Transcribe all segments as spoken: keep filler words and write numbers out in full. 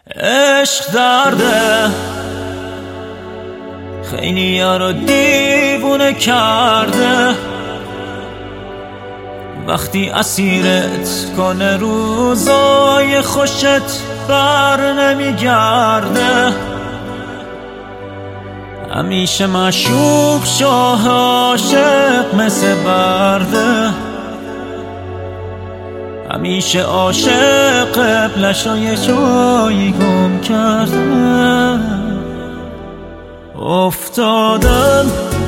عشق درده، خیلی ها رو دیوونه کرده. وقتی اسیرت کنه روزای خوشت بر نمیگرده. همیشه معشوق شاه عاشق مثل برده. همیشه عاشق قبلش رو یه جایی گم کرده. افتادم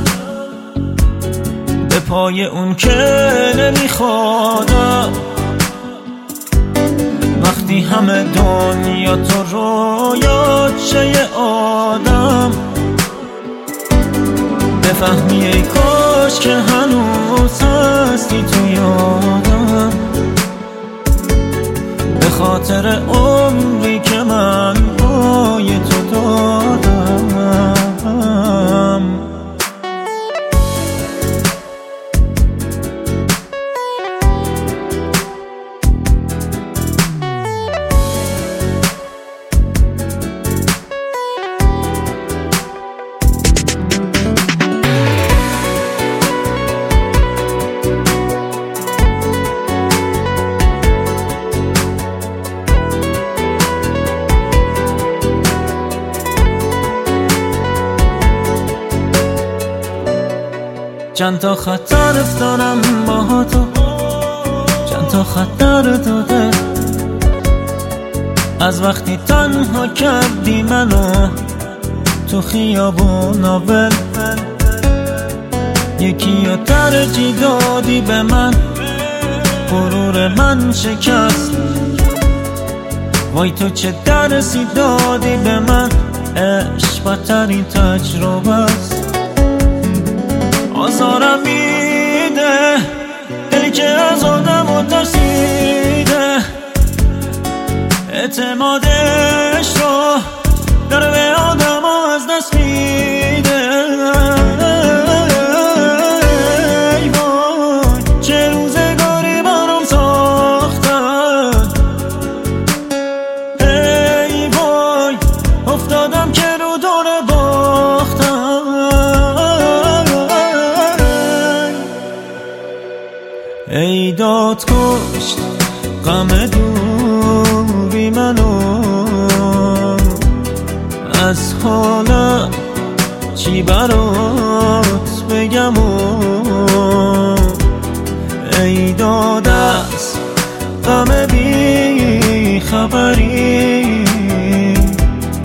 به پای اون که نمیخوادم. وقتی همه دنیا تو رویات شه یه آدم، بفهمی ای کاش که هنوز هستی تو یادم. به خاطر عمری که من پای تو دادم. چند تا خطر افتادم با تو، چند تا خطر داده. از وقتی تنها کردی منو تو خیابون اول، یکی رو ترجیح دادی به من، غرور من شکست. وای تو چه درسی دادی به من، عشق بدترین تجربه است. آزارم میده دلی که از آدم و ترسیده، اعتمادش رو داره به آدم ها از دست میده. ای وای چه روزگاری برام ساختن. ای وای افتادم که رو دور باختم. ای داد کشت غم دوری منو، از حالم چی برات بگم. و ای داد از غم بی خبری،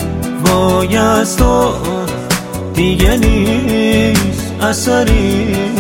وای از تو دیگه نیست اثری.